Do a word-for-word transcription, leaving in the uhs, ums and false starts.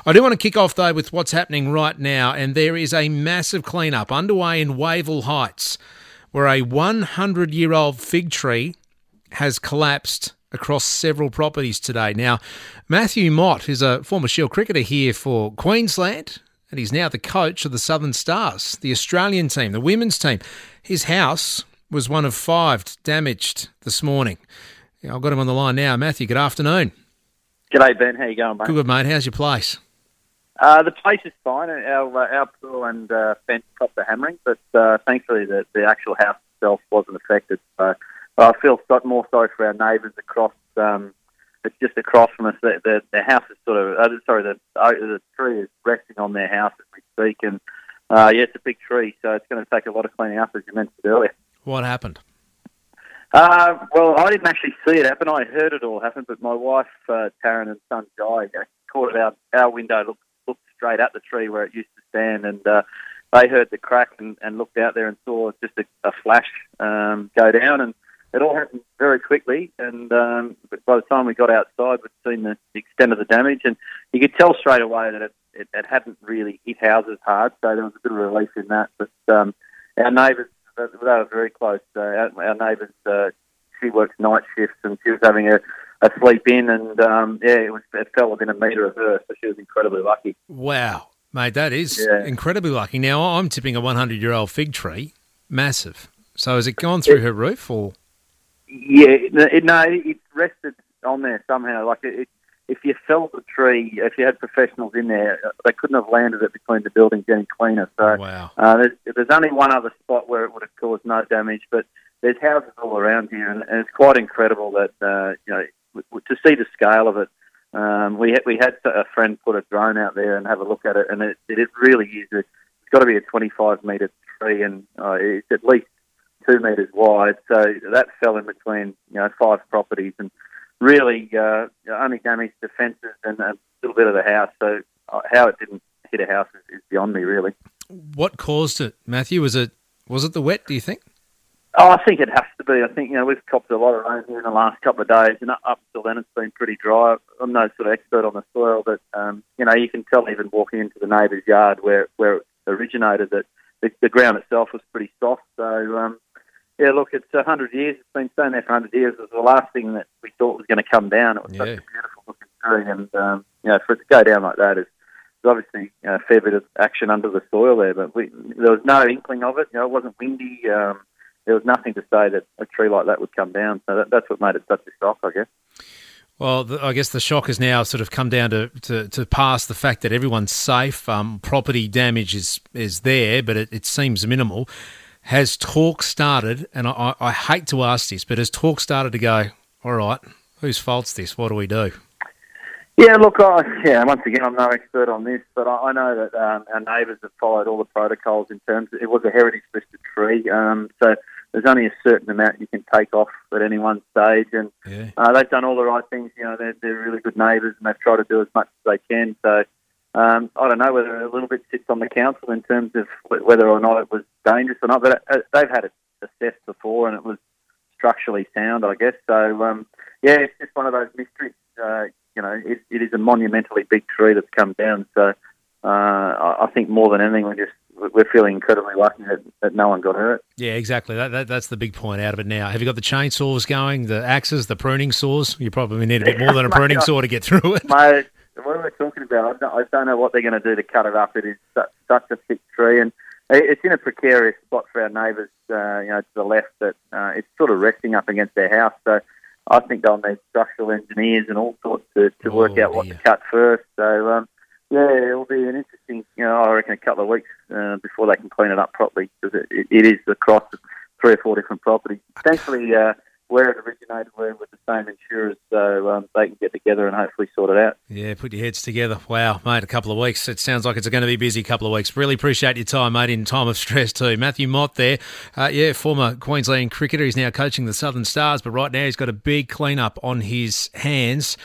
I do want to kick off, though, with what's happening right now, and there is a massive clean-up underway in Wavell Heights, where a hundred-year-old fig tree has collapsed across several properties today. Now, Matthew Mott is a former Shield cricketer here for Queensland, and he's now the coach of the Southern Stars, the Australian team, the women's team. His house was one of five damaged this morning. I've got him on the line now. Matthew, good afternoon. G'day, Ben. How you going, mate? Good, mate. How's your place? Uh, the place is fine. Our uh, our pool and uh, fence copped the hammering, but uh, thankfully the, the actual house itself wasn't affected. So I feel so- more sorry for our neighbours across. Um, it's just across from us. The, the, the house is sort of uh, sorry. The uh, the tree is resting on their house as we speak, and uh, yeah, it's a big tree, so it's going to take a lot of cleaning up, as you mentioned earlier. What happened? Uh, well, I didn't actually see it happen. I heard it all happen, but my wife, uh, Taryn, and son, Guy, uh, caught it out our window, looked, looked straight at the tree where it used to stand, and uh, they heard the crack and, and looked out there and saw just a, a flash um, go down, and it all happened very quickly, and um, but by the time we got outside, we'd seen the extent of the damage, and you could tell straight away that it, it, it hadn't really hit houses hard, so there was a bit of relief in that, but um, our neighbours, they were very close. Uh, our our neighbours, uh, she works night shifts, and she was having a, a sleep in, and um, yeah, it was it fell within a metre of her, so she was incredibly lucky. Wow, mate, that is yeah. incredibly lucky. Now, I'm tipping a hundred-year-old fig tree, massive. So has it gone through it, her roof, or? Yeah, it, no, it rested on there somehow. Like it, if you felled the tree, if you had professionals in there, they couldn't have landed it between the buildings any cleaner. So wow. uh, there's, there's only one other spot where it would have caused no damage, but there's houses all around here, and, and it's quite incredible that uh, you know w- w- to see the scale of it. Um, we had, we had a friend put a drone out there and have a look at it, and it, it really is. A, it's got to be a twenty-five metre tree, and uh, it's at least two metres wide. So that fell in between you know five properties, and really uh, only damaged the fences and a little bit of the house. So uh, how it didn't hit a house is, is beyond me, really. What caused it, Matthew? Was it was it the wet, do you think? Oh, I think it has to be. I think, you know, we've copped a lot of rain here in the last couple of days, and up up until then it's been pretty dry. I'm no sort of expert on the soil, but, um, you know, you can tell even walking into the neighbour's yard where, where it originated that the, the ground itself was pretty soft. So, um, yeah, look, it's one hundred years. It's been staying there for one hundred years. It was the last thing that we thought was going to come down. It was Yeah. such a beautiful looking tree, and, um, you know, for it to go down like that is obviously you know, a fair bit of action under the soil there, but we, there was no inkling of it. You know, it wasn't windy. Um, there was nothing to say that a tree like that would come down. So that, that's what made it such a shock, I guess. Well, the, I guess the shock has now sort of come down to, to, to pass the fact that everyone's safe. Um, property damage is, is there, but it, it seems minimal. Has talk started, and I, I, I hate to ask this, but has talk started to go, all right, whose fault's this? What do we do? Yeah, look, I, yeah, once again, I'm no expert on this, but I, I know that um, our neighbours have followed all the protocols in terms of, it was a heritage-listed tree, um, so there's only a certain amount you can take off at any one stage, and Yeah. uh, they've done all the right things. You know, they're, they're really good neighbours, and they've tried to do as much as they can, so um, I don't know whether a little bit sits on the council in terms of whether or not it was dangerous or not, but uh, they've had it assessed before, and it was structurally sound, I guess, so um, yeah, it's just one of those mysteries. Uh, You know, it, it is a monumentally big tree that's come down. So uh, I, I think more than anything, we're just we're feeling incredibly lucky that, that no one got hurt. Yeah, exactly. That, that That's the big point out of it now. Have you got the chainsaws going, the axes, the pruning saws? You probably need a bit more than a pruning saw to get through it. Mate, what we're talking about, I don't, I don't know what they're going to do to cut it up. It is such, such a thick tree, and it's in a precarious spot for our neighbours, uh, you know, to the left, that uh, it's sort of resting up against their house. So I think they'll need structural engineers and all sorts to, to work Oh, out what dear. to cut first. So, um, yeah, it'll be an interesting, you know, I reckon a couple of weeks uh, before they can clean it up properly, because it, it, it is across three or four different properties. Thankfully, uh, where it originated, we're with the same insurers, so um, they can get together and hopefully sort it out. Yeah, put your heads together. Wow, mate, a couple of weeks. It sounds like it's going to be a busy couple of weeks. Really appreciate your time, mate, in time of stress too. Matthew Mott there, uh, yeah, former Queensland cricketer. He's now coaching the Southern Stars, but right now he's got a big clean-up on his hands